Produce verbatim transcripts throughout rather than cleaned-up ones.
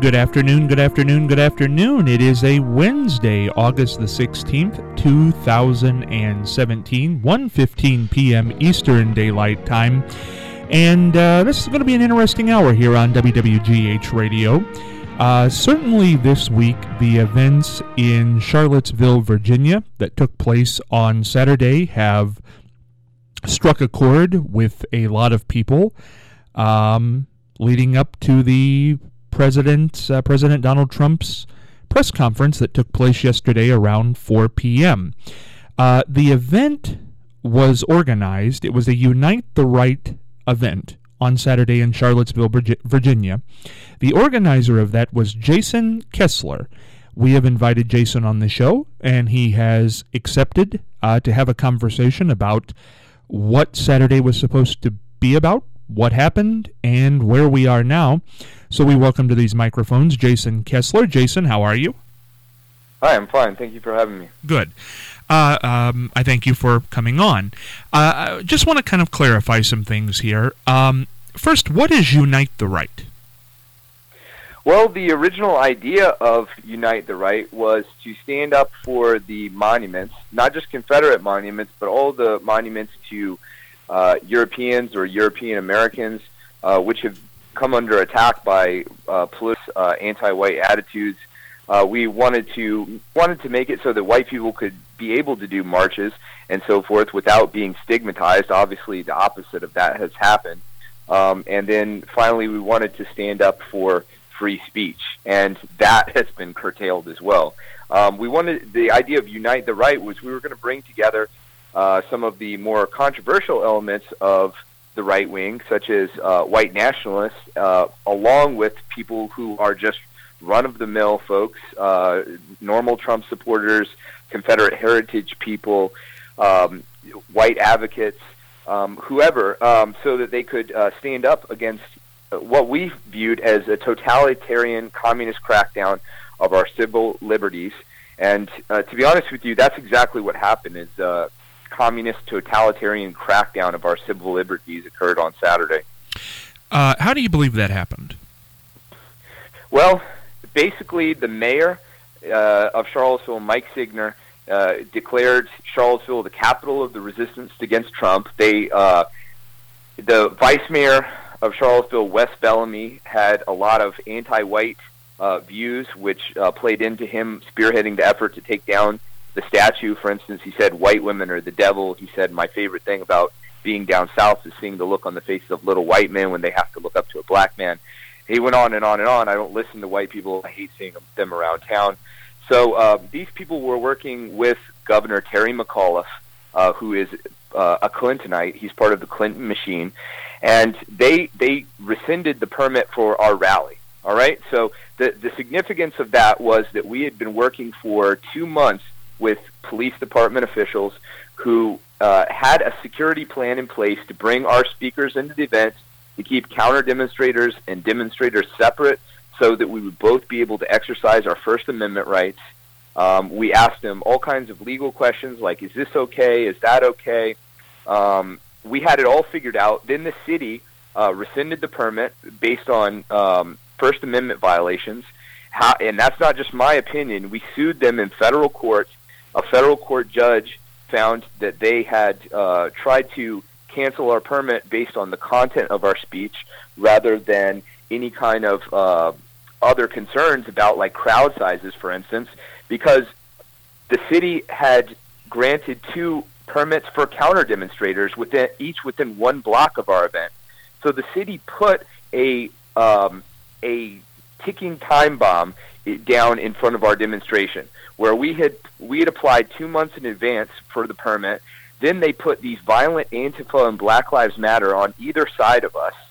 good afternoon, good afternoon, good afternoon. It is a Wednesday, August the sixteenth, two thousand seventeen, one fifteen p.m. Eastern Daylight Time. And uh, this is going to be an interesting hour here on W W G H Radio. Uh, certainly this week, the events in Charlottesville, Virginia that took place on Saturday have struck a chord with a lot of people, um, leading up to the President, uh, President Donald Trump's press conference that took place yesterday around four p.m. Uh, the event was organized. It was a Unite the Right event on Saturday in Charlottesville, Virginia. The organizer of that was Jason Kessler. We have invited Jason on the show, and he has accepted uh, to have a conversation about what Saturday was supposed to be about, what happened, and where we are now. So we welcome to these microphones Jason Kessler. Jason, how are you? Hi, I'm fine. Thank you for having me. Good. Uh, um, I thank you for coming on. Uh, I just want to kind of clarify some things here. Um, first, what is Unite the Right? Well, the original idea of Unite the Right was to stand up for the monuments, not just Confederate monuments, but all the monuments to uh, Europeans or European Americans, uh, which have come under attack by uh, police uh, anti-white attitudes. Uh, we wanted to wanted to make it so that white people could be able to do marches and so forth without being stigmatized. Obviously, the opposite of that has happened. Um, and then finally, we wanted to stand up for free speech, and that has been curtailed as well. Um, we wanted the idea of Unite the Right was we were going to bring together uh, some of the more controversial elements of the right wing, such as uh, white nationalists, uh, along with people who are just run-of-the-mill folks, uh, normal Trump supporters, Confederate heritage people, um, white advocates, um, whoever, um, so that they could uh, stand up against what we viewed as a totalitarian communist crackdown of our civil liberties. And uh, to be honest with you, that's exactly what happened, is uh, communist totalitarian crackdown of our civil liberties occurred on Saturday. Uh, how do you believe that happened? Well, basically the mayor uh, of Charlottesville, Mike Signer, uh, declared Charlottesville the capital of the resistance against Trump. They, uh, the vice mayor of Charlottesville, Wes Bellamy, had a lot of anti-white uh, views, which uh, played into him spearheading the effort to take down the statue. For instance, he said white women are the devil. He said, my favorite thing about being down south is seeing the look on the faces of little white men when they have to look up to a black man. He went on and on and on. I don't listen to white people. I hate seeing them around town. So uh, these people were working with Governor Terry McAuliffe, uh, who is uh, a Clintonite. He's part of the Clinton machine. And they they rescinded the permit for our rally. All right? So the, the significance of that was that we had been working for two months with police department officials who uh, had a security plan in place to bring our speakers into the event, to keep counter-demonstrators and demonstrators separate so that we would both be able to exercise our First Amendment rights. Um, we asked them all kinds of legal questions like, is this okay? Is that okay? Um, we had it all figured out. Then the city uh, rescinded the permit based on um, First Amendment violations. How, and that's not just my opinion. We sued them in federal court. A federal court judge found that they had uh, tried to cancel our permit based on the content of our speech rather than any kind of uh, other concerns about, like, crowd sizes, for instance, because the city had granted two permits for counter-demonstrators, within, each within one block of our event. So the city put a um, a ticking time bomb down in front of our demonstration, where we had we had applied two months in advance for the permit. Then they put these violent Antifa and Black Lives Matter on either side of us.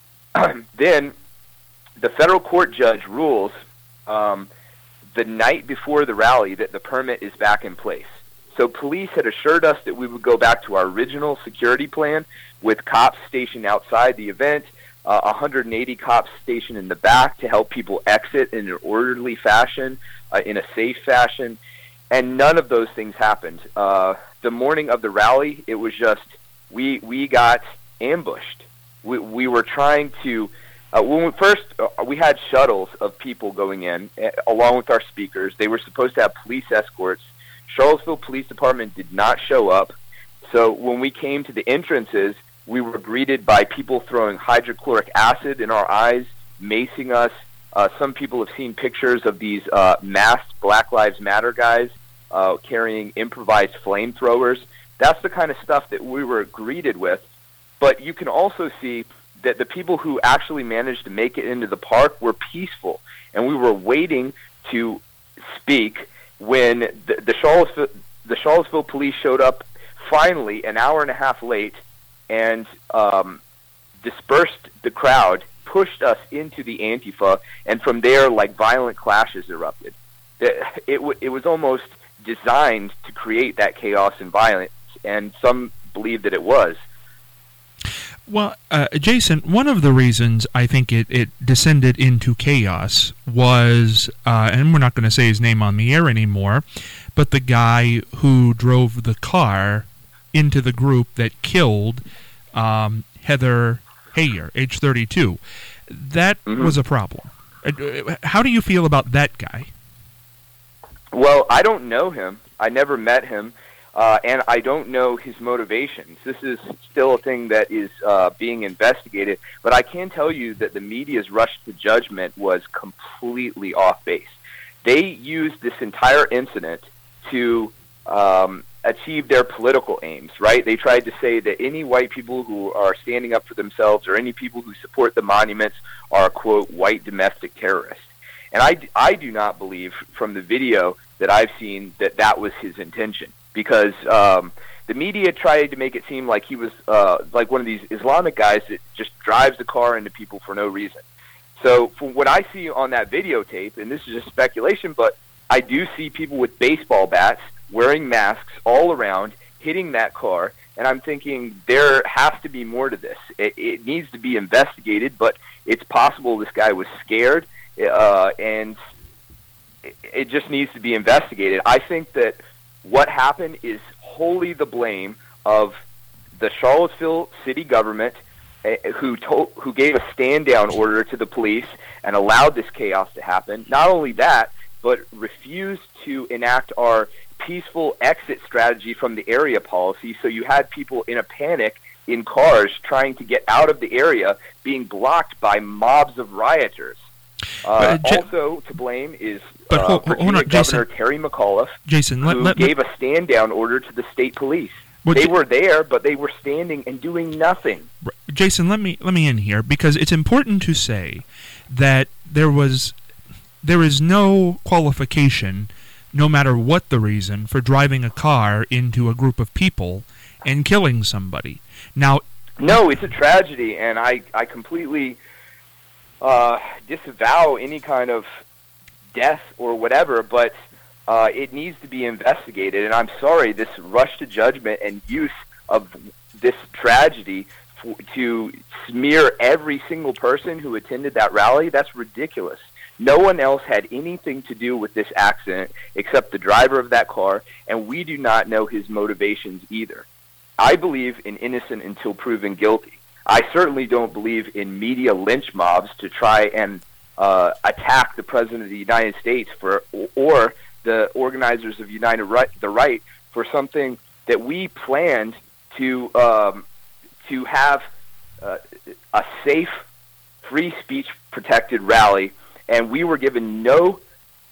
Then the federal court judge rules um, the night before the rally that the permit is back in place. So police had assured us that we would go back to our original security plan with cops stationed outside the event, uh, one hundred eighty cops stationed in the back to help people exit in an orderly fashion, uh, in a safe fashion, and none of those things happened. Uh, the morning of the rally, it was just, we we got ambushed. We, we were trying to Uh, when we first, uh, we had shuttles of people going in, uh, along with our speakers. They were supposed to have police escorts. Charlottesville Police Department did not show up. So when we came to the entrances, we were greeted by people throwing hydrochloric acid in our eyes, macing us. Uh, some people have seen pictures of these uh, masked Black Lives Matter guys uh, carrying improvised flamethrowers. That's the kind of stuff that we were greeted with. But you can also see that the people who actually managed to make it into the park were peaceful, and we were waiting to speak when the, the Charlottesville the Charlottesville police showed up finally an hour and a half late and um, dispersed the crowd, pushed us into the Antifa, and from there, like, violent clashes erupted. It, it, w- it was almost designed to create that chaos and violence, and some believe that it was. Well, uh, Jason, one of the reasons I think it, it descended into chaos was, uh, and we're not going to say his name on the air anymore, but the guy who drove the car into the group that killed um, Heather Heyer, age thirty-two. That mm-hmm. was a problem. How do you feel about that guy? Well, I don't know him. I never met him. Uh, and I don't know his motivations. This is still a thing that is uh, being investigated. But I can tell you that the media's rush to judgment was completely off base. They used this entire incident to um, achieve their political aims, right? They tried to say that any white people who are standing up for themselves or any people who support the monuments are, quote, white domestic terrorists. And I, I do not believe from the video that I've seen that that was his intention. Because um, the media tried to make it seem like he was uh, like one of these Islamic guys that just drives the car into people for no reason. So from what I see on that videotape, and this is just speculation, but I do see people with baseball bats wearing masks all around, hitting that car, and I'm thinking there has to be more to this. It, it needs to be investigated, but it's possible this guy was scared, uh, and it, it just needs to be investigated. I think that what happened is wholly the blame of the Charlottesville city government, uh, who told, who gave a stand-down order to the police and allowed this chaos to happen. Not only that, but refused to enact our peaceful exit strategy from the area policy, so you had people in a panic in cars trying to get out of the area, being blocked by mobs of rioters. Uh, J- also to blame is but uh, hold, Virginia hold on, Governor Jason. Terry McAuliffe, Jason, let, who let, gave let, a stand-down order to the state police. Well, they J- were there, but they were standing and doing nothing. Jason, let me let me in here, because it's important to say that there was there is no qualification, no matter what the reason, for driving a car into a group of people and killing somebody. Now, no, it's a tragedy, and I I completely uh, disavow any kind of death or whatever, but uh, it needs to be investigated. And I'm sorry, this rush to judgment and use of this tragedy f- to smear every single person who attended that rally, that's ridiculous. No one else had anything to do with this accident except the driver of that car, and we do not know his motivations either. I believe in innocent until proven guilty. I certainly don't believe in media lynch mobs to try and uh, attack the President of the United States for, or the organizers of United Right, the Right for something that we planned to um, to have uh, a safe, free speech protected rally, and we were given no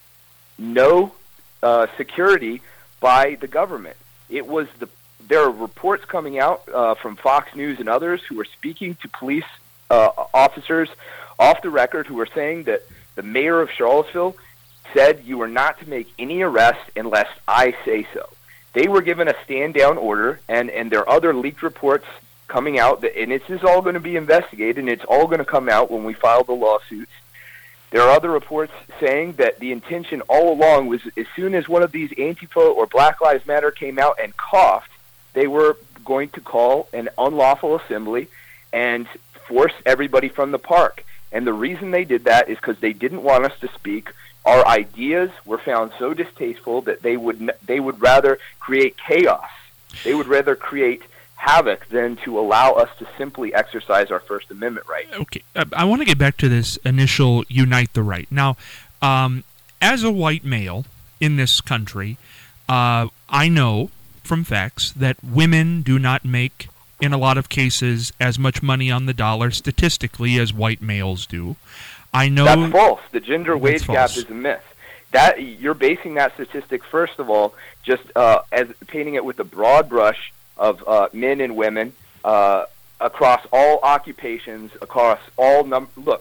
no uh, security by the government. It was the there are reports coming out uh, from Fox News and others who are speaking to police uh, officers off the record who are saying that the mayor of Charlottesville said you are not to make any arrests unless I say so. They were given a stand-down order, and, and there are other leaked reports coming out, that, and this is all going to be investigated, and it's all going to come out when we file the lawsuits. There are other reports saying that the intention all along was as soon as one of these Antifa or Black Lives Matter came out and coughed, they were going to call an unlawful assembly and force everybody from the park. And the reason they did that is because they didn't want us to speak. Our ideas were found so distasteful that they would they would rather create chaos. They would rather create havoc than to allow us to simply exercise our First Amendment right. Okay, uh, I want to get back to this initial unite the right. Now, um, as a white male in this country, uh, I know from facts that women do not make, in a lot of cases, as much money on the dollar statistically as white males do. I know that's false. The gender wage false. gap is a myth. That you're basing that statistic, first of all, just uh, as painting it with a broad brush of uh, men and women uh, across all occupations, across all num. Look,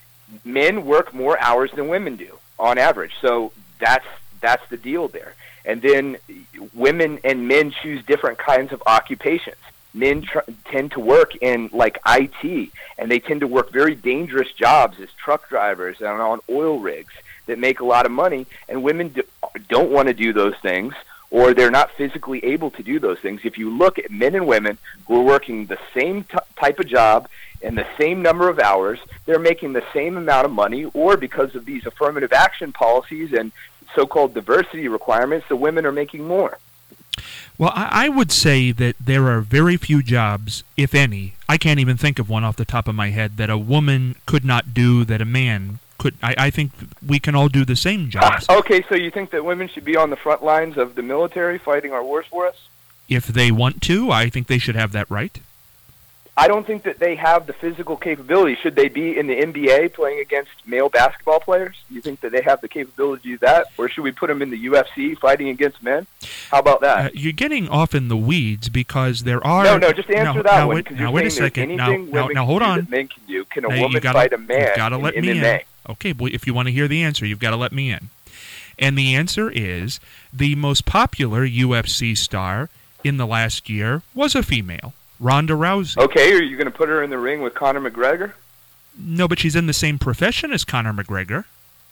men work more hours than women do on average, so that's that's the deal there. And then women and men choose different kinds of occupations. Men tr- tend to work in like I T, and they tend to work very dangerous jobs as truck drivers and on oil rigs that make a lot of money, and women do, don't want to do those things, or they're not physically able to do those things. If you look at men and women who are working the same t- type of job and the same number of hours, they're making the same amount of money, or because of these affirmative action policies and so-called diversity requirements, the women are making more. Well, I would say that there are very few jobs, if any, I can't even think of one off the top of my head, that a woman could not do that a man could. I, I think we can all do the same jobs. Uh, okay, so you think that women should be on the front lines of the military fighting our wars for us? If they want to, I think they should have that right. I don't think that they have the physical capability. Should they be in the N B A playing against male basketball players? Do you think that they have the capability to do that? Or should we put them in the U F C fighting against men? How about that? Uh, you're getting off in the weeds because there are... No, no, just answer now, that now, one. Wait, now, wait a second. Now, now, now, hold on. Men can do. Can a now, woman gotta, fight a man you've gotta let in me M M A? In. Okay, well, if you want to hear the answer, you've got to let me in. And the answer is the most popular U F C star in the last year was a female. Ronda Rousey. Okay, are you going to put her in the ring with Conor McGregor? No, but she's in the same profession as Conor McGregor.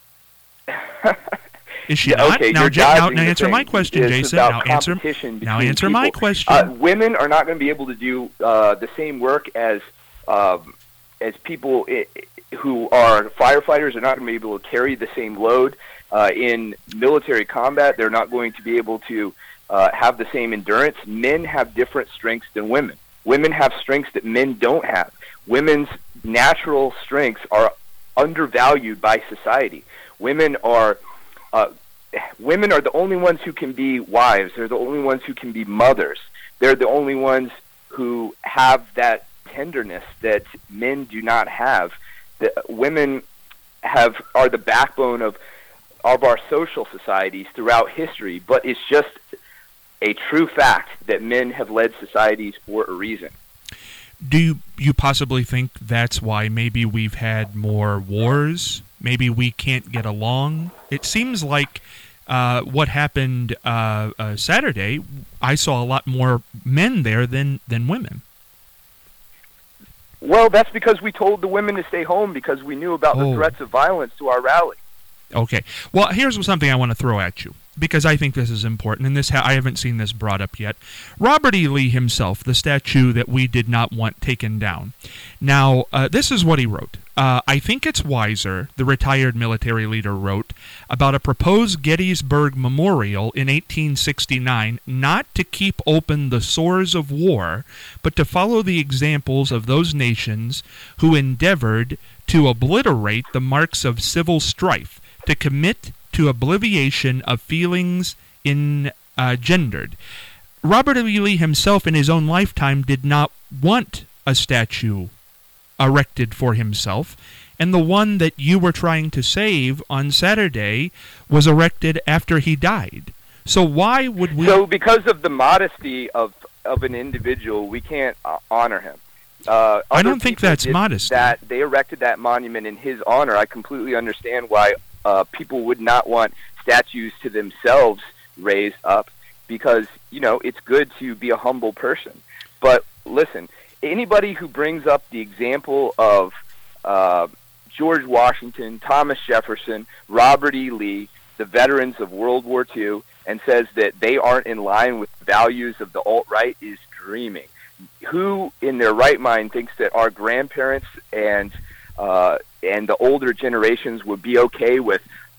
Is she yeah, not? Okay, now, you're now, now answer thing. my question, it's Jason. About now answer. Now answer people. my question. Uh, women are not going to be able to do uh, the same work as um, as people I- who are firefighters. Are not going to be able to carry the same load uh, in military combat. They're not going to be able to uh, have the same endurance. Men have different strengths than women. Women have strengths that men don't have. Women's natural strengths are undervalued by society. Women are uh, women are the only ones who can be wives. They're the only ones who can be mothers. They're the only ones who have that tenderness that men do not have. The, women have are the backbone of of our social societies throughout history, but it's just a true fact that men have led societies for a reason. Do you, you possibly think that's why maybe we've had more wars? Maybe we can't get along? It seems like uh, what happened uh, uh, Saturday, I saw a lot more men there than, than women. Well, that's because we told the women to stay home because we knew about oh. the threats of violence to our rally. Okay. Well, here's something I want to throw at you, because I think this is important, and this ha- I haven't seen this brought up yet. Robert E. Lee himself, the statue that we did not want taken down. Now, uh, this is what he wrote. Uh, I think it's wiser, the retired military leader wrote, about a proposed Gettysburg Memorial in eighteen sixty-nine, not to keep open the sores of war, but to follow the examples of those nations who endeavored to obliterate the marks of civil strife, to commit to obliviation of feelings engendered. Robert E. Lee himself in his own lifetime did not want a statue erected for himself, and the one that you were trying to save on Saturday was erected after he died. So why would we... So because of the modesty of, of an individual, we can't uh, honor him. Uh, I don't think that's modesty. That they erected that monument in his honor. I completely understand why uh, people would not want statues to themselves raised up, because, you know, it's good to be a humble person. But listen, anybody who brings up the example of uh, George Washington, Thomas Jefferson, Robert E. Lee, the veterans of World War Two, and says that they aren't in line with the values of the alt-right is dreaming. Who in their right mind thinks that our grandparents and uh, and the older generations would be okay with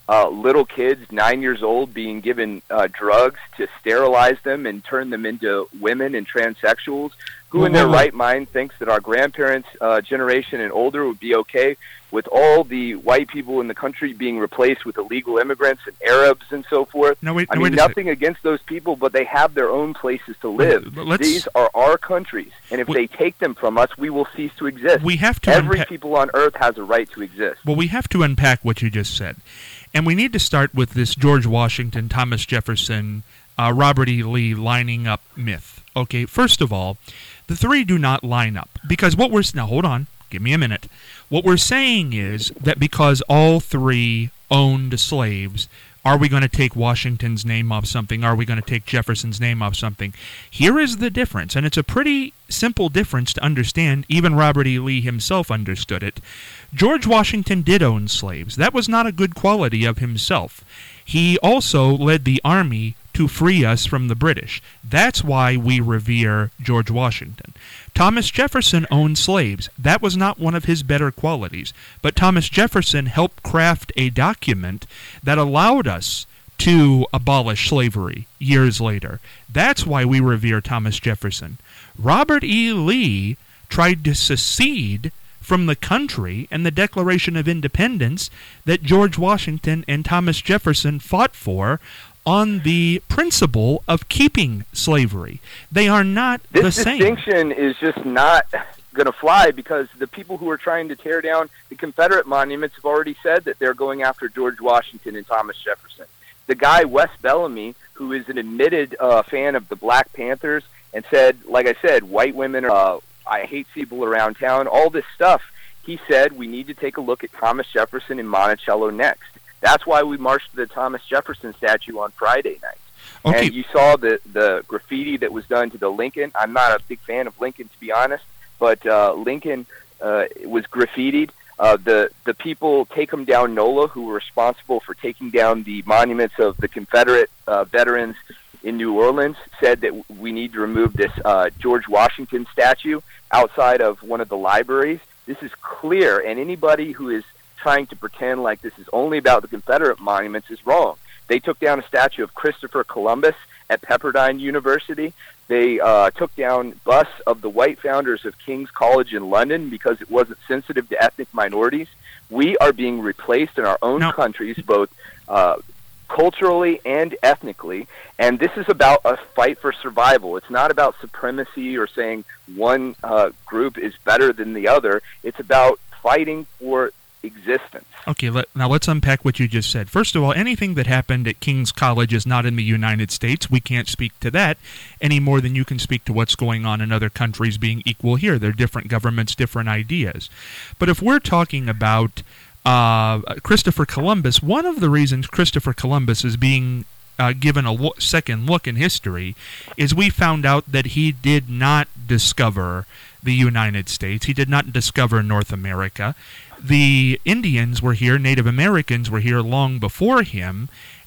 uh, little kids, nine years old, being given uh, drugs to sterilize them and turn them into women and transsexuals. Who in their right mind thinks that our grandparents' uh, generation and older would be okay with all the white people in the country being replaced with illegal immigrants and Arabs and so forth? No, wait, I no, mean, wait nothing against those people, but they have their own places to live. Let's, These are our countries, and if we, they take them from us, we will cease to exist. We have to Every unpa- people on earth has a right to exist. Well, we have to unpack what you just said. And we need to start with this George Washington, Thomas Jefferson, uh, Robert E. Lee lining up myth. Okay, first of all, the three do not line up. Because what we're... Now, hold on. Give me a minute. What we're saying is that because all three owned slaves, are we going to take Washington's name off something? Are we going to take Jefferson's name off something? Here is the difference, and it's a pretty simple difference to understand. Even Robert E. Lee himself understood it. George Washington did own slaves. That was not a good quality of himself. He also led the army to free us from the British. That's why we revere George Washington. Thomas Jefferson owned slaves. That was not one of his better qualities. But Thomas Jefferson helped craft a document that allowed us to abolish slavery years later. That's why we revere Thomas Jefferson. Robert E. Lee tried to secede from the country and the Declaration of Independence that George Washington and Thomas Jefferson fought for on the principle of keeping slavery. They are not this the same. This distinction is just not going to fly because the people who are trying to tear down the Confederate monuments have already said that they're going after George Washington and Thomas Jefferson. The guy, Wes Bellamy, who is an admitted uh, fan of the Black Panthers and said, like I said, white women are, uh, I hate people around town, all this stuff, he said we need to take a look at Thomas Jefferson and Monticello next. That's why we marched to the Thomas Jefferson statue on Friday night. Okay. And you saw the, the graffiti that was done to the Lincoln. I'm not a big fan of Lincoln, to be honest, but uh, Lincoln uh, was graffitied. Uh, the, the people, Take 'em Down NOLA, who were responsible for taking down the monuments of the Confederate uh, veterans in New Orleans, said that we need to remove this uh, George Washington statue outside of one of the libraries. This is clear, and anybody who is trying to pretend like this is only about the Confederate monuments is wrong. They took down a statue of Christopher Columbus at Pepperdine University. They uh, took down busts of the white founders of King's College in London because it wasn't sensitive to ethnic minorities. We are being replaced in our own no. countries, both uh, culturally and ethnically, and this is about a fight for survival. It's not about supremacy or saying one uh, group is better than the other. It's about fighting for existence. Okay, let, now let's unpack what you just said. First of all, anything that happened at King's College is not in the United States. We can't speak to that any more than you can speak to what's going on in other countries being equal here. They're different governments, different ideas. But if we're talking about uh, Christopher Columbus, one of the reasons Christopher Columbus is being uh, given a lo- second look in history is we found out that he did not discover the United States. He did not discover North America. The Indians were here, Native Americans were here long before him,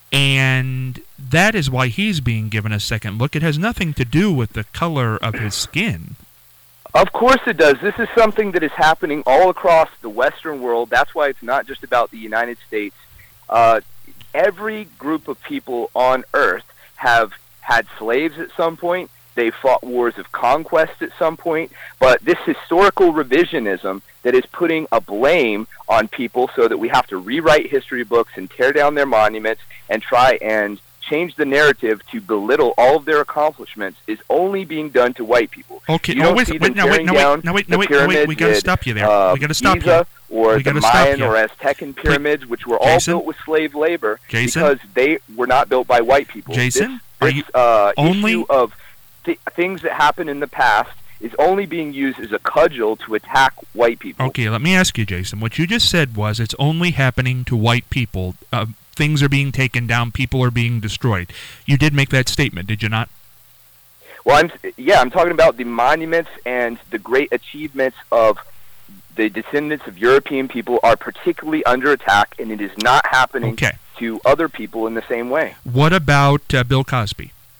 and that is why he's being given a second look. It has nothing to do with the color of his skin. Of course it does. This is something that is happening all across the Western world. That's why it's not just about the United States. Uh, every group of people on Earth have had slaves at some point. They fought wars of conquest at some point, but this historical revisionism that is putting a blame on people so that we have to rewrite history books and tear down their monuments and try and change the narrative to belittle all of their accomplishments is only being done to white people. Okay, you no, don't wait, see wait, them no, wait, tearing no, down wait, no, wait, the no, wait, no, wait, we got to pyramids stop you there. at, uh, We got to stop Giza you. Or we the gotta stop Mayan you. or Aztecan pyramids, which were all Jason? built with slave labor Jason? because they were not built by white people. Jason, this, are you this, uh, only issue of th- things that happened in the past is only being used as a cudgel to attack white people. Okay, let me ask you, Jason. What you just said was it's only happening to white people. Uh, things are being taken down. People are being destroyed. You did make that statement, did you not? Well, I'm yeah, I'm talking about the monuments and the great achievements of the descendants of European people are particularly under attack, and it is not happening okay. to other people in the same way. What about uh, Bill Cosby?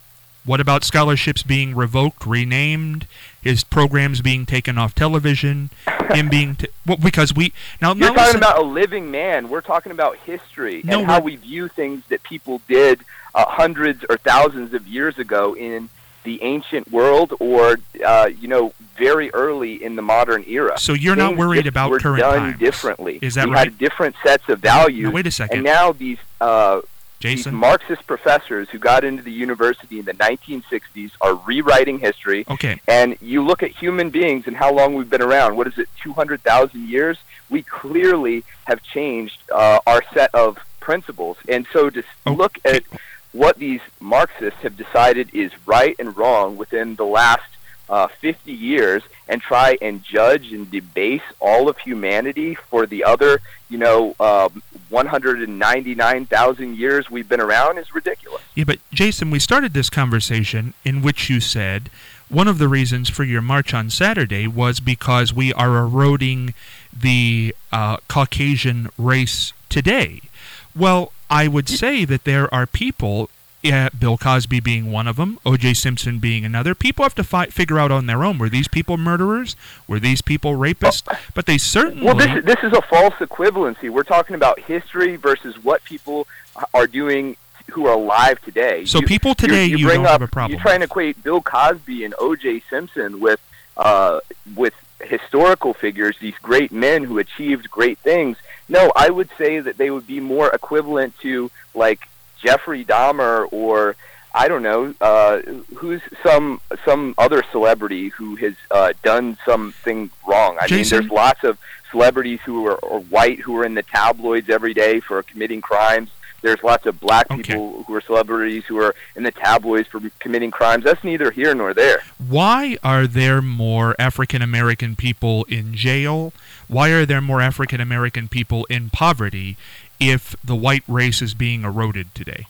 What about scholarships being revoked, renamed, his programs being taken off television, him being t- well, because we now you're now talking listen, about a living man. We're talking about history No, and how we're- we view things that people did uh, hundreds or thousands of years ago in the ancient world, or uh, you know, very early in the modern era. So you're not Things worried just about were current done times. differently. Is that we right? had different sets of values. Now, wait a second. And now these uh, these Jason? Marxist professors who got into the university in the nineteen sixties are rewriting history. Okay. And you look at human beings and how long we've been around. What is it, two hundred thousand years? We clearly have changed uh, our set of principles. And so to Oh, look at what these Marxists have decided is right and wrong within the last uh, fifty years and try and judge and debase all of humanity for the other, you know, um, one hundred ninety-nine thousand years we've been around is ridiculous. Yeah, but Jason, we started this conversation in which you said one of the reasons for your march on Saturday was because we are eroding the uh, Caucasian race today. Well, I would say that there are people, yeah, Bill Cosby being one of them, O J Simpson being another. People have to fi- figure out on their own, were these people murderers? Were these people rapists? But they certainly... Well, this is, this is a false equivalency. We're talking about history versus what people are doing who are alive today. So you, people today you, you bring don't up, have a problem You try and equate Bill Cosby and O J Simpson with uh, with historical figures, these great men who achieved great things. No, I would say that they would be more equivalent to, like, Jeffrey Dahmer or, I don't know, uh, who's some some other celebrity who has uh, done something wrong. I Jason? mean, there's lots of celebrities who are, are white who are in the tabloids every day for committing crimes. There's lots of black Okay. people who are celebrities who are in the tabloids for committing crimes. That's neither here nor there. Why are there more African American people in jail? Why are there more African American people in poverty if the white race is being eroded today?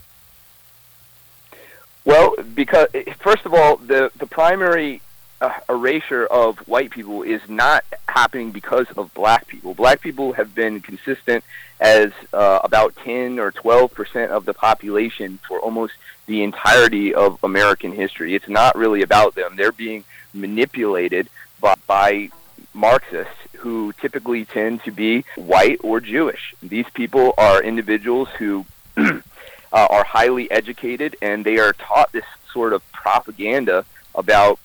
Well, because first of all, the the primary uh, erasure of white people is not happening because of black people. Black people have been consistent as uh, about ten or twelve percent of the population for almost the entirety of American history. It's not really about them. They're being manipulated by, by Marxists who typically tend to be white or Jewish. These people are individuals who uh, are highly educated, and they are taught this sort of propaganda about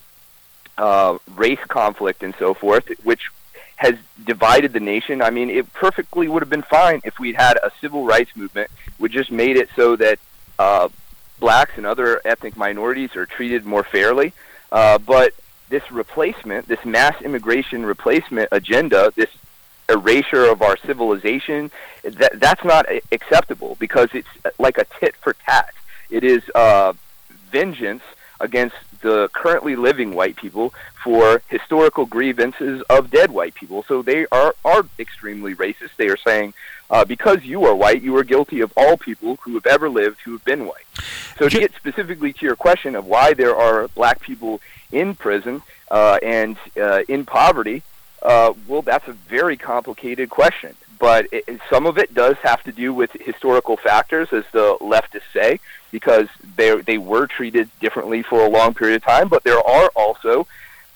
uh, race conflict and so forth, which has divided the nation. I mean, it perfectly would have been fine if we'd had a civil rights movement which just made it so that uh, blacks and other ethnic minorities are treated more fairly. Uh, but this replacement, this mass immigration replacement agenda, this erasure of our civilization, that that's not acceptable because it's like a tit for tat. It is uh, vengeance against the currently living white people for historical grievances of dead white people. So they are, are extremely racist. They are saying, uh, because you are white, you are guilty of all people who have ever lived who have been white. So to get specifically to your question of why there are black people in prison uh, and uh, in poverty, uh, well, that's a very complicated question. But it, some of it does have to do with historical factors, as the leftists say, because they they were treated differently for a long period of time. But there are also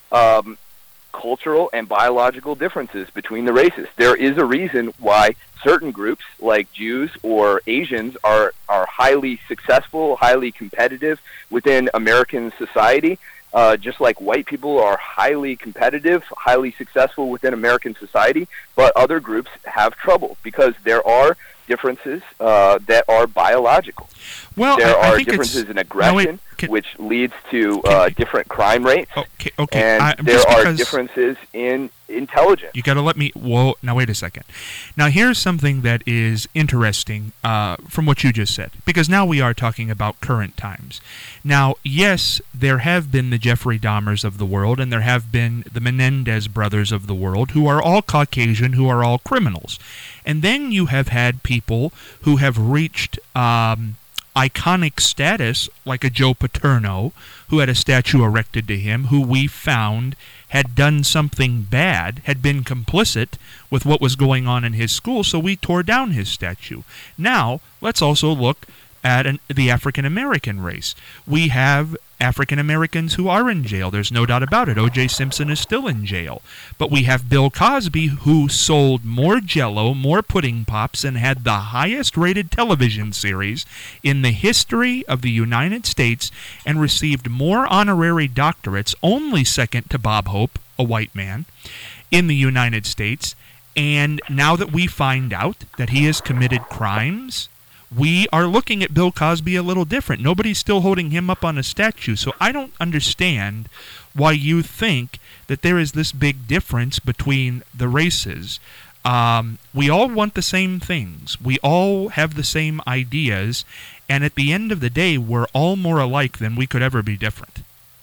um, cultural and biological differences between the races. There is a reason why certain groups, like Jews or Asians, are are highly successful, highly competitive within American society. Uh, just like white people are highly competitive, highly successful within American society, but other groups have trouble because there are differences uh, that are biological. Well, there I, I are think differences it's, in aggression, no, wait, can, which leads to can, uh, different crime rates, okay, okay. and I, there just are because, differences in intelligence. You got to let me. Whoa! Now wait a second. Now here's something that is interesting uh, from what you just said, because now we are talking about current times. Now, yes, there have been the Jeffrey Dahmers of the world, and there have been the Menendez brothers of the world, who are all Caucasian, who are all criminals, and then you have had people who have reached um, iconic status, like a Joe Paterno, who had a statue erected to him, who we found had done something bad, had been complicit with what was going on in his school, so we tore down his statue. Now, let's also look at an, the African American race. We have African Americans who are in jail. There's no doubt about it. O J Simpson is still in jail. But we have Bill Cosby, who sold more Jell-O, more pudding pops, and had the highest rated television series in the history of the United States, and received more honorary doctorates, only second to Bob Hope, a white man, in the United States. And now that we find out that he has committed crimes, we are looking at Bill Cosby a little different. Nobody's still holding him up on a statue. So I don't understand why you think that there is this big difference between the races. Um, we all want the same things. We all have the same ideas. And at the end of the day, we're all more alike than we could ever be different.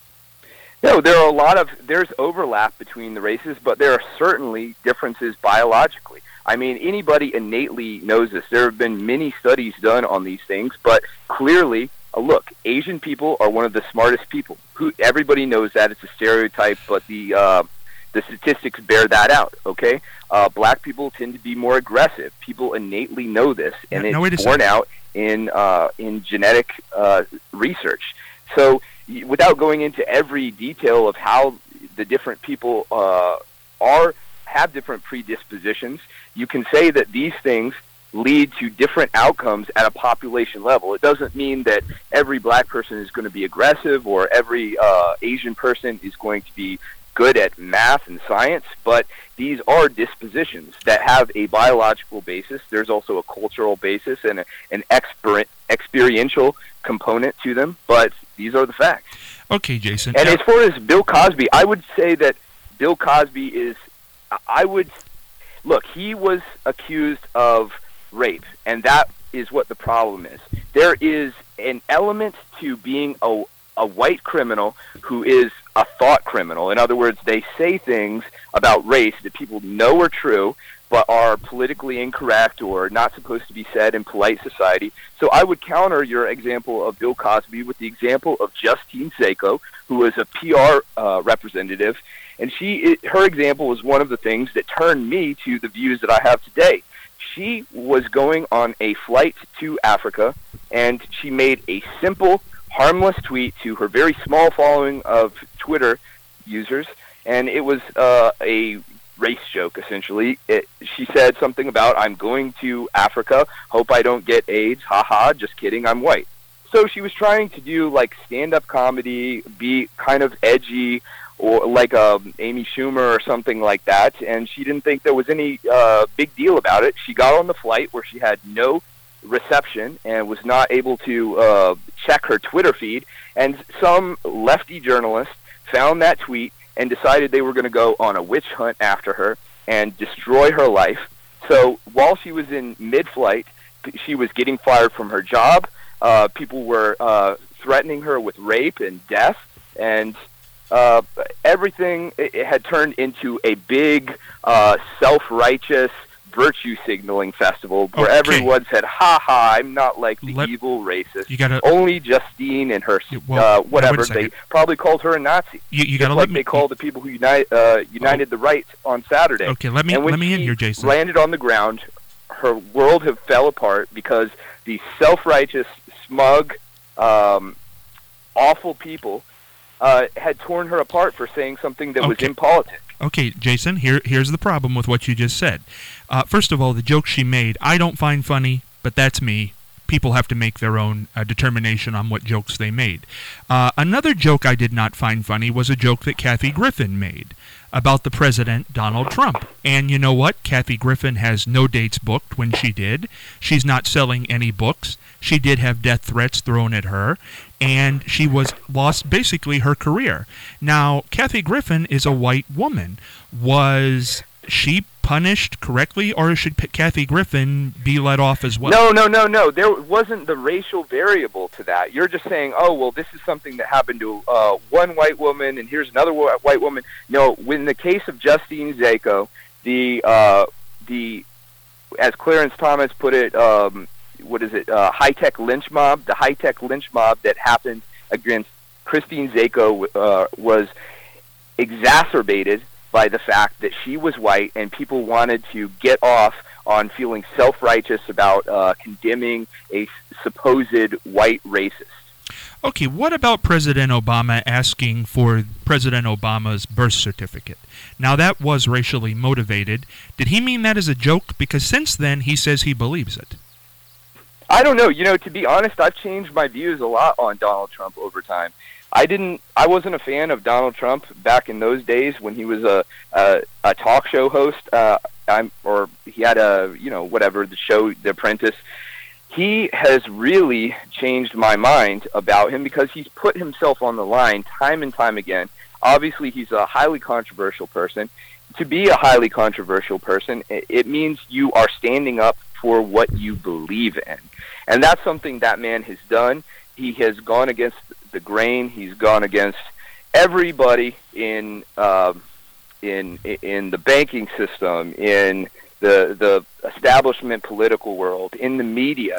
No, there are a lot of, there's overlap between the races, but there are certainly differences biologically. I mean, anybody innately knows this. There have been many studies done on these things, but clearly, uh, look, Asian people are one of the smartest people. Who everybody knows that. It's a stereotype, but the uh, the statistics bear that out, okay? Uh, black people tend to be more aggressive. People innately know this, and no, no, it's borne out in, uh, in genetic uh, research. So without going into every detail of how the different people uh, are, have different predispositions, you can say that these things lead to different outcomes at a population level. It doesn't mean that every black person is going to be aggressive or every uh, Asian person is going to be good at math and science, but these are dispositions that have a biological basis. There's also a cultural basis and a, an exper- experiential component to them, but these are the facts. Okay, Jason. And now- as far as Bill Cosby, I would say that Bill Cosby is, I would, look, he was accused of rape, and that is what the problem is. There is an element to being a, a white criminal who is a thought criminal. In other words, they say things about race that people know are true, but are politically incorrect or not supposed to be said in polite society. So I would counter your example of Bill Cosby with the example of Justine Sacco, who was a P R uh, representative, and she, it, her example was one of the things that turned me to the views that I have today. She was going on a flight to Africa, and she made a simple, harmless tweet to her very small following of Twitter users, and it was uh, a race joke, essentially. It, she said something about, "I'm going to Africa, hope I don't get AIDS, haha, just kidding, I'm white." So she was trying to do like stand-up comedy, be kind of edgy, or like um, Amy Schumer or something like that, and she didn't think there was any uh, big deal about it. She got on the flight where she had no reception and was not able to uh, check her Twitter feed, and some lefty journalist found that tweet and decided they were going to go on a witch hunt after her and destroy her life. So while she was in mid-flight, she was getting fired from her job. Uh, people were uh, threatening her with rape and death, and uh, everything it, it had turned into a big uh, self-righteous virtue signaling festival where okay. everyone said, "Ha ha! I'm not like the Let, evil racist." You gotta, Only Justine and her, well, uh, whatever. They probably called her a Nazi. You, you got to like let me. They called the people who unite, uh, united oh. the right on Saturday. Okay, let me and when let me she in here, Jason. Landed on the ground, her world have fell apart because these self-righteous, smug, um, awful people uh, had torn her apart for saying something that okay. was impolitic. Okay, Jason, here here's the problem with what you just said. Uh, first of all, the joke she made, I don't find funny, but that's me. People have to make their own uh, determination on what jokes they made. Uh, another joke I did not find funny was a joke that Kathy Griffin made about the president, Donald Trump. And you know what? Kathy Griffin has no dates booked when she did. She's not selling any books. She did have death threats thrown at her, and she was lost basically her career. Now, Kathy Griffin is a white woman. Was she punished correctly, or should P- Kathy Griffin be let off as well? No, no, no, no. There wasn't the racial variable to that. You're just saying, oh, well, this is something that happened to uh, one white woman, and here's another wh- white woman. No, in the case of Justine Sacco, the uh, the as Clarence Thomas put it, um, what is it? Uh, high-tech lynch mob. The high-tech lynch mob that happened against Christine Sacco uh, was exacerbated by the fact that she was white, and people wanted to get off on feeling self-righteous about uh, condemning a supposed white racist. Okay, what about President Obama asking for President Obama's birth certificate? Now, that was racially motivated. Did he mean that as a joke? Because since then, he says he believes it. I don't know. You know, to be honest, I've changed my views a lot on Donald Trump over time. I didn't. I wasn't a fan of Donald Trump back in those days when he was a a, a talk show host. Uh, I'm, or he had a, you know, whatever, the show, The Apprentice. He has really changed my mind about him because he's put himself on the line time and time again. Obviously, he's a highly controversial person. To be a highly controversial person, it means you are standing up for what you believe in. And that's something that man has done. He has gone against the grain. He's gone against everybody in uh, in in the banking system, in the the establishment political world, in the media.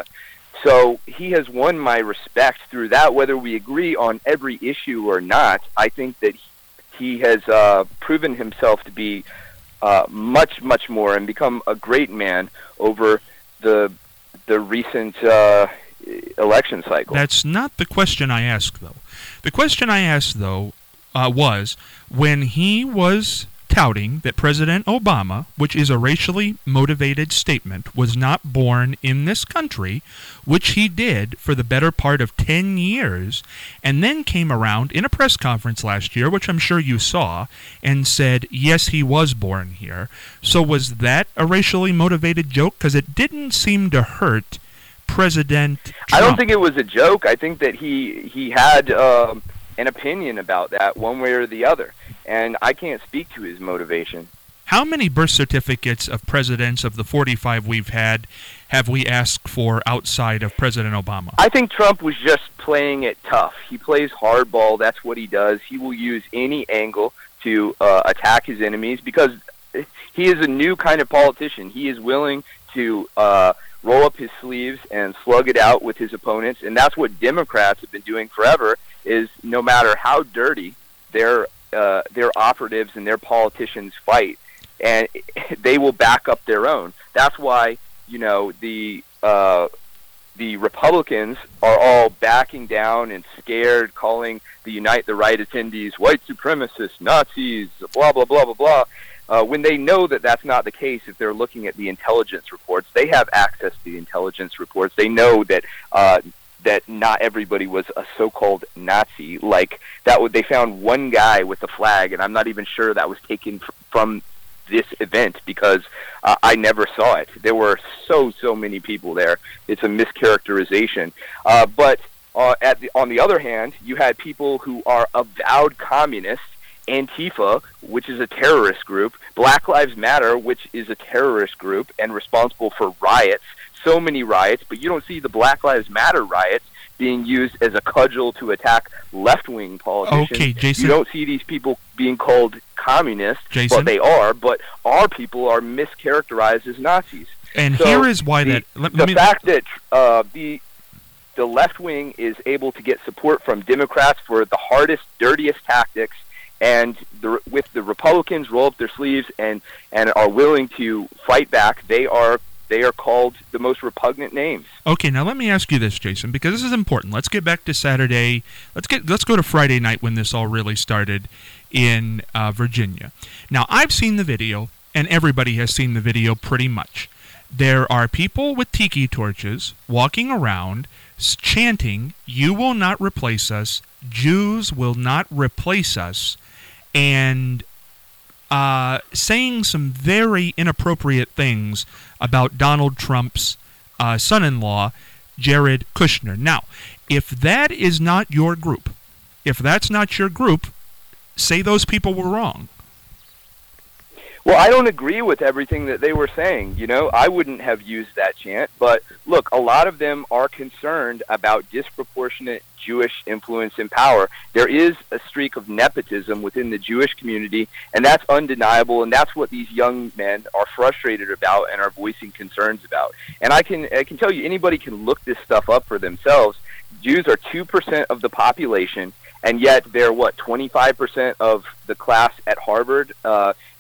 So he has won my respect through that, whether we agree on every issue or not. I think that he has uh, proven himself to be uh, much, much more and become a great man over the the recent uh, election cycle. That's not the question I asked, though. The question I asked, though, uh, was when he was touting that President Obama, which is a racially motivated statement, was not born in this country, which he did for the better part of ten years, and then came around in a press conference last year, which I'm sure you saw, and said, yes, he was born here. So was that a racially motivated joke? Because it didn't seem to hurt President Trump. I don't think it was a joke. I think that he, he had um, an opinion about that one way or the other. And I can't speak to his motivation. How many birth certificates of presidents of the forty-five we've had have we asked for outside of President Obama? I think Trump was just playing it tough. He plays hardball. That's what he does. He will use any angle to uh, attack his enemies because he is a new kind of politician. He is willing to uh, roll up his sleeves and slug it out with his opponents. And that's what Democrats have been doing forever, is no matter how dirty their Uh, their operatives and their politicians fight, and they will back up their own. That's why, you know, the uh, the Republicans are all backing down and scared, calling the Unite the Right attendees white supremacists, Nazis, blah, blah, blah, blah, blah, uh, when they know that that's not the case. If they're looking at the intelligence reports, they have access to the intelligence reports. They know that uh, that not everybody was a so-called Nazi. Like that, would they found one guy with a flag, and I'm not even sure that was taken f- from this event because uh, I never saw it. There were so so many people there. It's a mischaracterization. Uh, but uh, at the, on the other hand, you had people who are avowed communists. Antifa, which is a terrorist group, Black Lives Matter, which is a terrorist group and responsible for riots. So many riots, but you don't see the Black Lives Matter riots being used as a cudgel to attack left-wing politicians. Okay, Jason. You don't see these people being called communists, Jason. but they are, but our people are mischaracterized as Nazis. And so here is why the, that... Let, the let me, fact that uh, the the left wing is able to get support from Democrats for the hardest, dirtiest tactics, and the, with the Republicans roll up their sleeves and, and are willing to fight back, they are they are called the most repugnant names. Okay, now let me ask you this, Jason, because this is important. Let's get back to Saturday. Let's get let's go to Friday night when this all really started in uh, Virginia. Now, I've seen the video, and everybody has seen the video pretty much. There are people with tiki torches walking around chanting, "You will not replace us. Jews will not replace us," and uh, saying some very inappropriate things about Donald Trump's uh, son-in-law, Jared Kushner. Now, if that is not your group, if that's not your group, say those people were wrong. Well, I don't agree with everything that they were saying. You know, I wouldn't have used that chant. But look, a lot of them are concerned about disproportionate Jewish influence and power. There is a streak of nepotism within the Jewish community, and that's undeniable. And that's what these young men are frustrated about and are voicing concerns about. And I can I can tell you, anybody can look this stuff up for themselves. Jews are two percent of the population, and yet they're, what, twenty-five percent of the class at Harvard? Uh,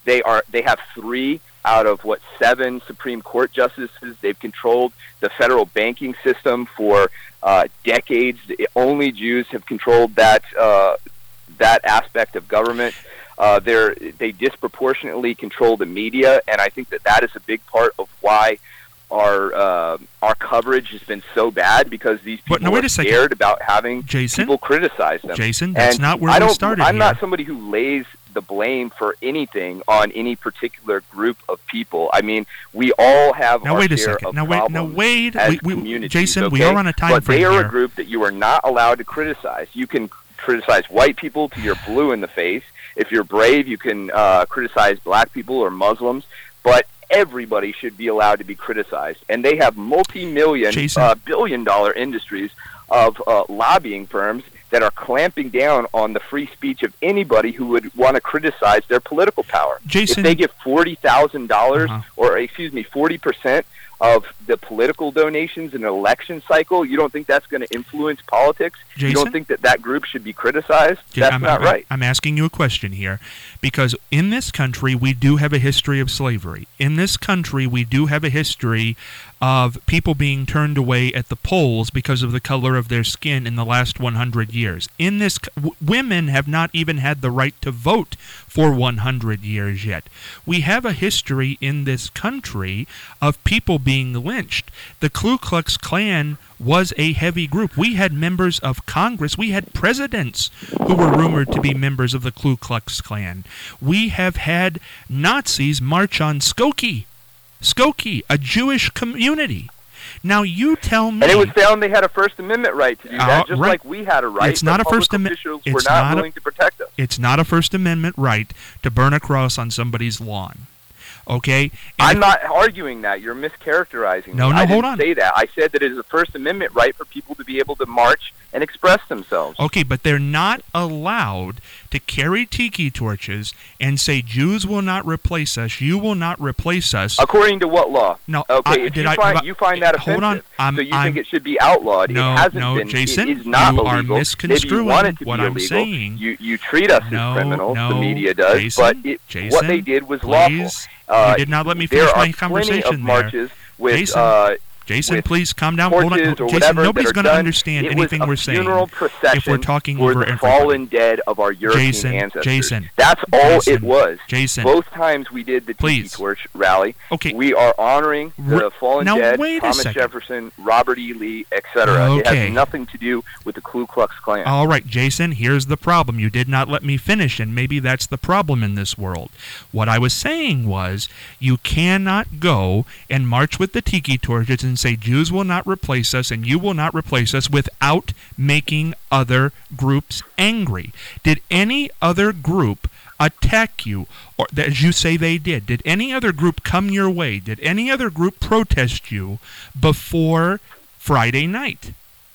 They are they have three out of what seven Supreme Court justices. They've controlled the federal banking system for uh, decades. Only Jews have controlled that uh, that aspect of government. Uh, they're, they disproportionately control the media, and I think that that is a big part of why our uh, our coverage has been so bad, because these people but, no, wait are a second. scared about having Jason? people criticize them. Jason, that's and not where I don't, we started I'm here. not somebody who lays the blame for anything on any particular group of people. I mean, we all have now our wait a share second. of Now wait. problems Now wait. as We, we, communities, Jason, okay? we are on a time but frame they are here. a group that you are not allowed to criticize. You can criticize white people till you're blue in the face. If you're brave, you can uh, criticize black people or Muslims. But everybody should be allowed to be criticized. And they have multi-million, Jason. uh, billion-dollar industries of uh, lobbying firms that are clamping down on the free speech of anybody who would want to criticize their political power. Jason, if they give forty thousand dollars, uh-huh. or excuse me, forty percent of the political donations in an election cycle, you don't think that's going to influence politics? Jason? You don't think that that group should be criticized? Ja- That's I'm, not I'm, right. I'm asking you a question here, because in this country we do have a history of slavery. In this country we do have a history of people being turned away at the polls because of the color of their skin in the last one hundred years. In this, w- women have not even had the right to vote for one hundred years yet. We have a history in this country of people being lynched. The Ku Klux Klan was a heavy group. We had members of Congress, we had presidents who were rumored to be members of the Ku Klux Klan. We have had Nazis march on Skokie. Skokie, a Jewish community. Now you tell me... And it was found they had a First Amendment right to do that, Uh, just right. like we had a right. It's not but a First public Amendment- officials it's were not, not a- willing to protect us. It's not a First Amendment right to burn a cross on somebody's lawn. Okay? And I'm if- not arguing that. You're mischaracterizing No, me. no, I hold didn't on. say that. I said that it is a First Amendment right for people to be able to march and express themselves. Okay, but they're not allowed to carry tiki torches and say, Jews will not replace us, you will not replace us. According to what law? No, Okay, I- if did you, I- find, but- you find that offensive, hold on, I'm- so you I'm- think it should be outlawed. No, it hasn't no, been. Jason, it is not you are illegal. misconstruing Maybe you want it to what be I'm illegal. saying. You, you treat us No, as criminals, no, the media does, Jason, but it, Jason, what they did was please. lawful. Uh, You did not let me there finish are my plenty conversation of there. marches with Jason, uh, Jason, with please calm down. Hold on. torches or Jason, whatever nobody's that are going to done. understand It anything was a we're saying funeral procession if we're talking for over the everybody. fallen dead of our European Jason, ancestors. Jason, That's all Jason, it was. Jason. Both times we did the Tiki Please. Torch rally, Okay. we are honoring the R- fallen now, dead, wait a Thomas second. Jefferson, Robert E. Lee, et cetera. It Okay. has nothing to do with the Ku Klux Klan. All right, Jason, here's the problem. You did not let me finish, and maybe that's the problem in this world. What I was saying was you cannot go and march with the tiki torches and say Jews will not replace us and you will not replace us without making other groups angry. Did any other group attack you, or as you say they did? Did any other group come your way? Did any other group protest you before Friday night?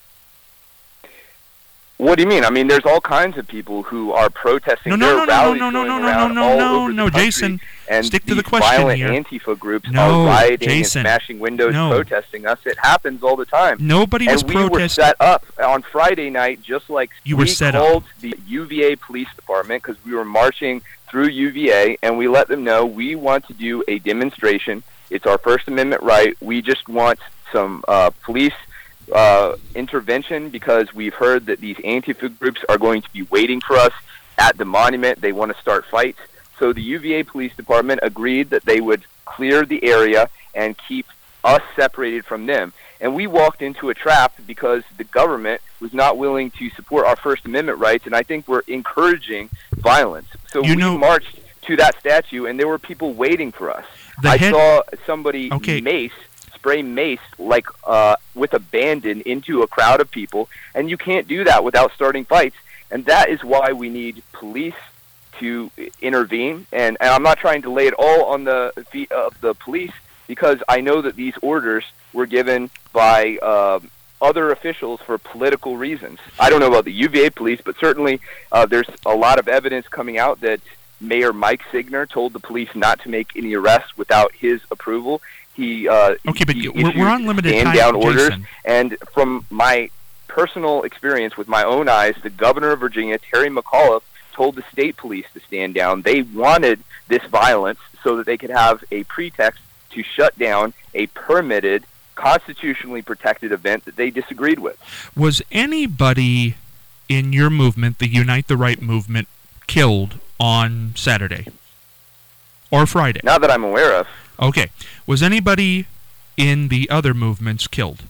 What do you mean? I mean, there's all kinds of people who are protesting. No, no, There no, are no, rallies no, no, going no, no, around no, all no, over the no, country, Jason, and stick to the these question violent here. Antifa groups No, are rioting Jason, and smashing windows, no. protesting us. It happens all the time. Nobody and was we were protesting. set up on Friday night, just like You we were set up. called the U V A police department because we were marching through U V A, and we let them know we want to do a demonstration. It's our First Amendment right. We just want some uh, police uh, intervention because we've heard that these Antifa groups are going to be waiting for us at the monument. They want to start fights. So the U V A police department agreed that they would clear the area and keep us separated from them. And we walked into a trap because the government was not willing to support our First Amendment rights, and I think we're encouraging violence. So You we know- marched to that statue, and there were people waiting for us. The I head- saw somebody Okay. mace, spray mace, like uh, with abandon into a crowd of people, and you can't do that without starting fights. And that is why we need police to intervene. And, and I'm not trying to lay it all on the feet of the police, because I know that these orders were given by uh, other officials for political reasons. I don't know about the U V A police, but certainly uh, there's a lot of evidence coming out that Mayor Mike Signer told the police not to make any arrests without his approval. He uh, Okay, but he we're- we're issued on limited time, stand-down orders, Jason. and from my personal experience with my own eyes, the governor of Virginia, Terry McAuliffe, told the state police to stand down. They wanted this violence so that they could have a pretext to shut down a permitted, constitutionally protected event that they disagreed with. Was anybody in your movement, the Unite the Right movement, killed on Saturday or Friday? Not that I'm aware of. Okay. Was anybody in the other movements killed?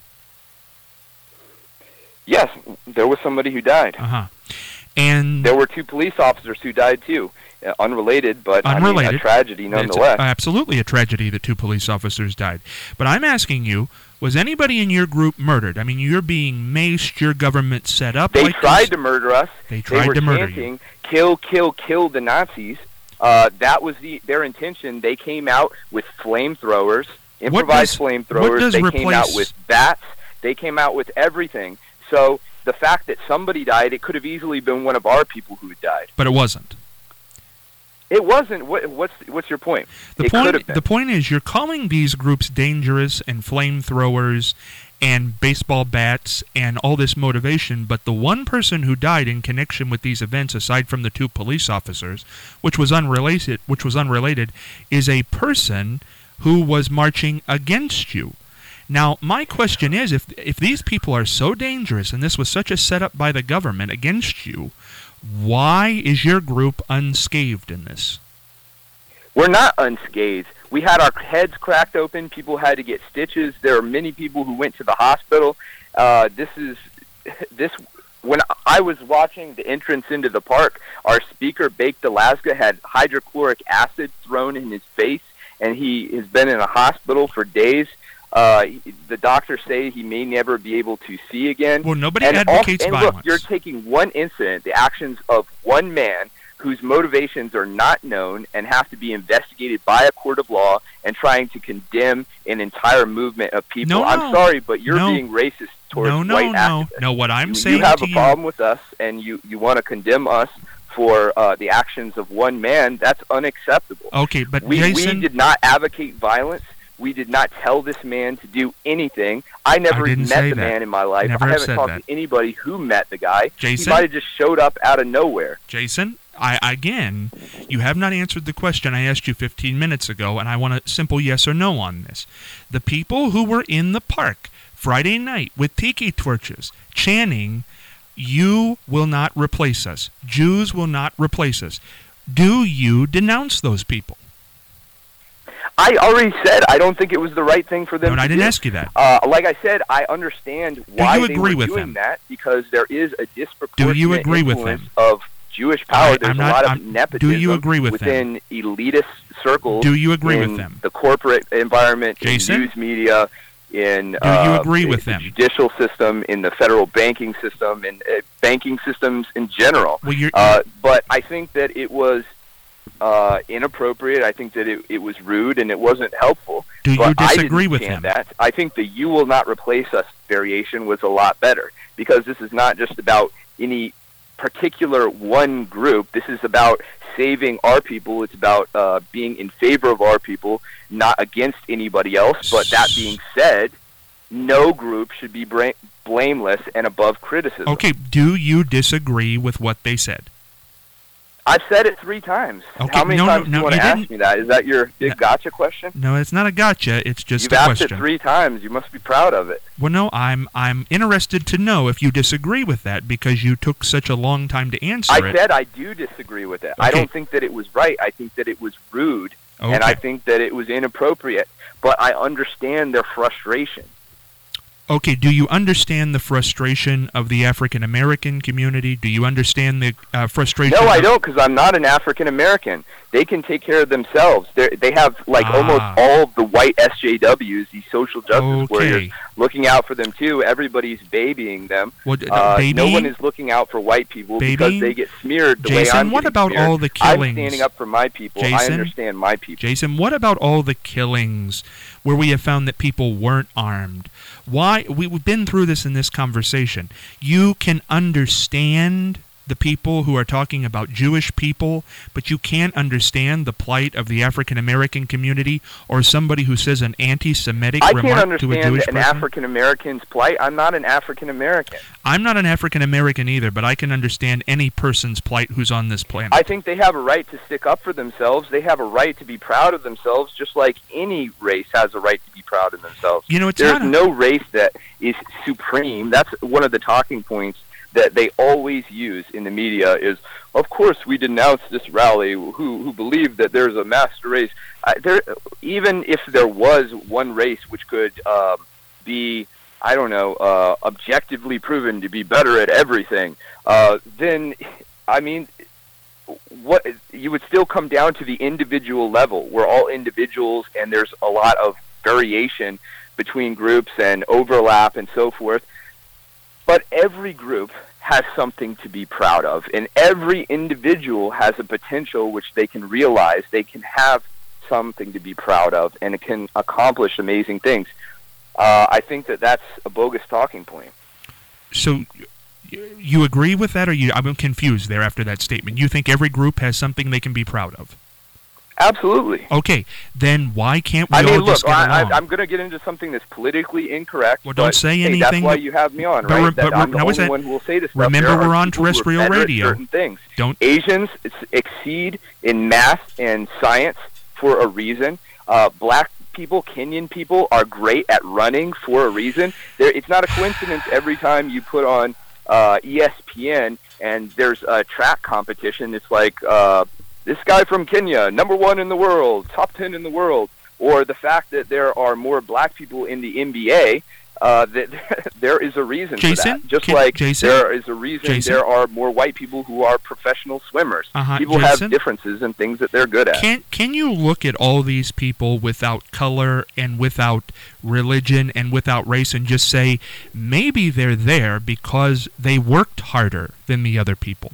Yes, there was somebody who died. Uh-huh. And there were two police officers who died too. Uh, unrelated, but unrelated. I mean, a tragedy nonetheless. It's a, absolutely a tragedy that two police officers died. But I'm asking you, was anybody in your group murdered? I mean, you're being maced, your government set up They like tried this. to murder us. They tried they were to murder chanting, you. Kill, kill, kill the Nazis. Uh, that was the, their intention. They came out with flamethrowers, improvised flamethrowers. They replace... came out with bats. They came out with everything. So the fact that somebody died, it could have easily been one of our people who had died. But it wasn't. It wasn't. What, what's what's your point? The it point could have been. The point is you're calling these groups dangerous and flamethrowers and baseball bats and all this motivation, but the one person who died in connection with these events, aside from the two police officers, which was unrelated, which was unrelated, is a person who was marching against you. Now, my question is, if if these people are so dangerous and this was such a setup by the government against you, why is your group unscathed in this? We're not unscathed. We had our heads cracked open. People had to get stitches. There are many people who went to the hospital. Uh, this is this. When I was watching the entrance into the park, our speaker, Bake Alaska, had hydrochloric acid thrown in his face, and he has been in a hospital for days. Uh, the doctors say he may never be able to see again. Well, nobody and advocates also, and violence. Look, you're taking one incident, the actions of one man whose motivations are not known and have to be investigated by a court of law, and trying to condemn an entire movement of people. No, no. I'm sorry, but you're no. being racist towards no, no, white no. activists. No, what I'm you, saying you have to a you, problem with us, and you, you want to condemn us for uh, the actions of one man. That's unacceptable. Okay, but we, Jason, we did not advocate violence. We did not tell this man to do anything. I never I even met the that. man in my life. Never I have haven't said talked that. to anybody who met the guy. Jason? He might have just showed up out of nowhere. Jason, I again, you have not answered the question I asked you fifteen minutes ago, and I want a simple yes or no on this. The people who were in the park Friday night with tiki torches chanting, "You will not replace us. Jews will not replace us." Do you denounce those people? I already said I don't think it was the right thing for them No, to I didn't do. ask you that. Uh, like I said, I understand why you they agree were with doing them? that, because there is a disproportionate Do you agree with influence them? of Jewish power. I- There's I'm a not- lot of I'm- nepotism do you agree with them? within elitist circles. Do you agree in with them? The corporate environment, Jason? in news media, in Do you uh, agree with the them? judicial system, in the federal banking system, in uh, banking systems in general. Well, you're, Uh, but I think that it was uh, inappropriate. I think that it, it was rude and it wasn't helpful. do you But I disagree didn't with chant them? that. I think the "You will not replace us" variation was a lot better, because this is not just about any particular one group. This is about saving our people. It's about uh, being in favor of our people, not against anybody else. But that being said, no group should be bra- blameless and above criticism. Okay, do you disagree with what they said? I've said it three times. Okay, How many no, no, times do no, you want you to ask didn't- me that? Is that your big No. gotcha question? No, it's not a gotcha. It's just You've a asked question. it three times. You must be proud of it. Well, no, I'm I'm interested to know if you disagree with that, because you took such a long time to answer I it. said I do disagree with it. I Okay. don't think that it was right. I think that it was rude, and Okay. I think that it was inappropriate. But I understand their frustration. Okay, do you understand the frustration of the African American community? Do you understand the uh, frustration? No, I of- don't, because I'm not an African American. They can take care of themselves. They're, they have like Ah. almost all of the white S J Ws, these social justice warriors, Okay. looking out for them too. Everybody's babying them. What, no, Uh, baby? no one is looking out for white people Babying? because they get smeared the way Jason, I'm what getting about smeared. all the I'm killings? standing up for my people. I Jason? understand my people. Jason, what about all the killings where we have found that people weren't armed? Why? We, we've been through this in this conversation. You can understand the people who are talking about Jewish people, but you can't understand the plight of the African American community, or somebody who says an anti-Semitic I remark can't to a understand Jewish an person? African American's plight. I'm not an African American. I'm not an African American either, but I can understand any person's plight who's on this planet. I think they have a right to stick up for themselves. They have a right to be proud of themselves, just like any race has a right to be proud of themselves. You know, it's There's not a- no race that is supreme. That's one of the talking points that they always use in the media is, of course, we denounce this rally who who believe that there's a master race. I, there, even if there was one race which could um, be, I don't know, uh, objectively proven to be better at everything, uh, then, I mean, what you would still come down to the individual level. We're all individuals, and there's a lot of variation between groups and overlap and so forth. But every group has something to be proud of, and every individual has a potential which they can realize. They can have something to be proud of, and it can accomplish amazing things. Uh, I think that that's a bogus talking point. So you agree with that, or you? I'm confused there after that statement. You think every group has something they can be proud of? Absolutely. Okay, then why can't we I mean, all look, just get I, along? I, I'm going to get into something that's politically incorrect. Well, don't but, say hey, anything That's why that- you have me on, but right? re- that but I'm the now only is that- one who will say this stuff. remember, There are we're on people who are terrestrial better at radio. certain things. Don't- Asians exceed in math and science for a reason. Uh, black people, Kenyan people, are great at running for a reason. There, it's not a coincidence every time you put on uh, E S P N and there's a track competition. It's like uh, this guy from Kenya, number one in the world, top ten in the world, or the fact that there are more black people in the N B A. Uh, that there is a reason Jason? for that. Just Can- like Jason? there is a reason Jason? there are more white people who are professional swimmers. Uh-huh. People Jason? have differences in things that they're good at. Can can you look at all these people without color and without religion and without race and just say maybe they're there because they worked harder than the other people?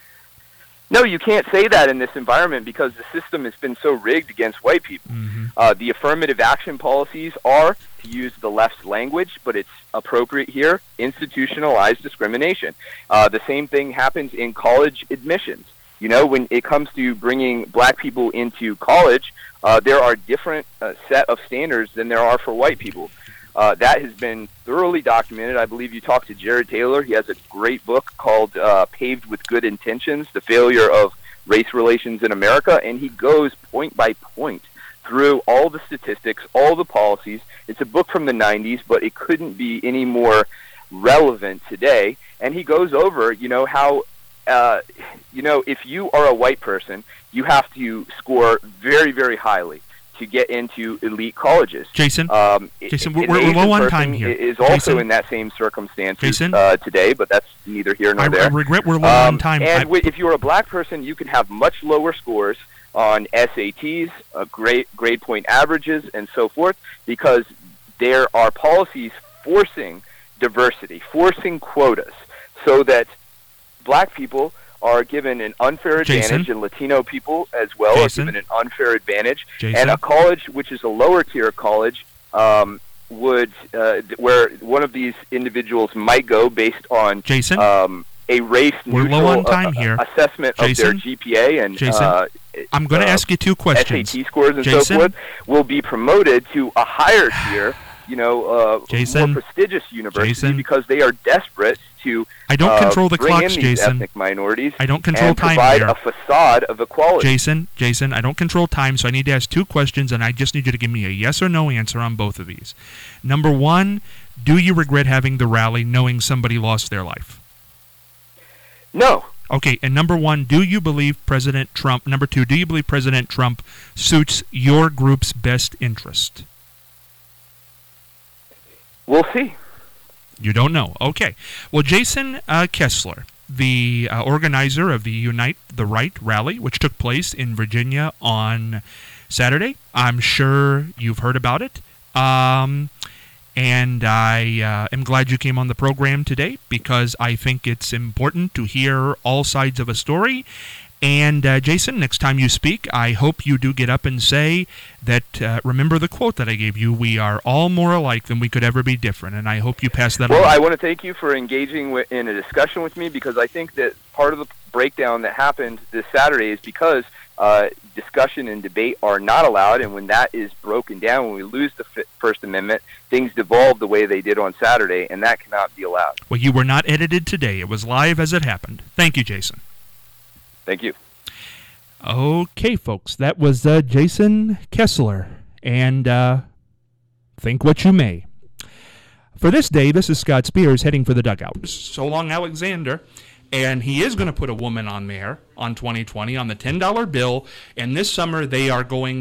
No, you can't say that in this environment because the system has been so rigged against white people. Mm-hmm. Uh, the affirmative action policies are, to use the left's language, but it's appropriate here, institutionalized discrimination. Uh, the same thing happens in college admissions. You know, when it comes to bringing black people into college, uh, there are different uh, set of standards than there are for white people. Uh, that has been thoroughly documented. I believe you talked to Jared Taylor. He has a great book called uh, Paved with Good Intentions, The Failure of Race Relations in America, and he goes point by point through all the statistics, all the policies. It's a book from the nineties, but it couldn't be any more relevant today. And he goes over, you know, how, uh, you know, if you are a white person, you have to score very, very highly to get into elite colleges. Jason, um, Jason, an we're, we're Asian low on person time here. Is also Jason? in that same circumstance Jason? uh, today, but that's neither here nor I, there. I regret we're low Um, on time. And I- wi- if you're a black person, you can have much lower scores on S A Ts, uh, grade grade point averages, and so forth, because there are policies forcing diversity, forcing quotas, so that black people are given an unfair advantage, Jason? and Latino people as well Jason? are given an unfair advantage. Jason? And a college, which is a lower tier college, um, would uh, th- where one of these individuals might go based on Jason? um, a race We're neutral low on time uh, here. assessment of their Jason? G P A and Jason? uh, I'm going to uh, ask you two questions. S A T scores and Jason? so forth, will be promoted to a higher tier, you know, uh, Jason? more prestigious university Jason? because they are desperate to I don't uh, control the bring clocks, in these Jason. ethnic minorities I don't control and time provide here. a facade of equality. Jason, Jason, I don't control time, so I need to ask two questions, and I just need you to give me a yes or no answer on both of these. Number one, do you regret having the rally knowing somebody lost their life? No. Okay, and number one, do you believe President Trump, number two, do you believe President Trump suits your group's best interest? We'll see. You don't know. Okay. Well, Jason uh, Kessler, the uh, organizer of the Unite the Right rally, which took place in Virginia on Saturday, I'm sure you've heard about it. Um, and I uh, am glad you came on the program today because I think it's important to hear all sides of a story. And, uh, Jason, next time you speak, I hope you do get up and say that, uh, remember the quote that I gave you, we are all more alike than we could ever be different, and I hope you pass that well, on. Well, I want to thank you for engaging w- in a discussion with me, because I think that part of the breakdown that happened this Saturday is because uh, discussion and debate are not allowed, and when that is broken down, when we lose the F- First Amendment, things devolve the way they did on Saturday, and that cannot be allowed. Well, you were not edited today. It was live as it happened. Thank you, Jason. Thank you. Okay, folks, that was uh, Jason Kessler, and uh, think what you may. For this day, this is Scott Spears heading for the dugout. So long, Alexander. And he is going to put a woman on there on twenty twenty on the ten dollar bill, and this summer they are going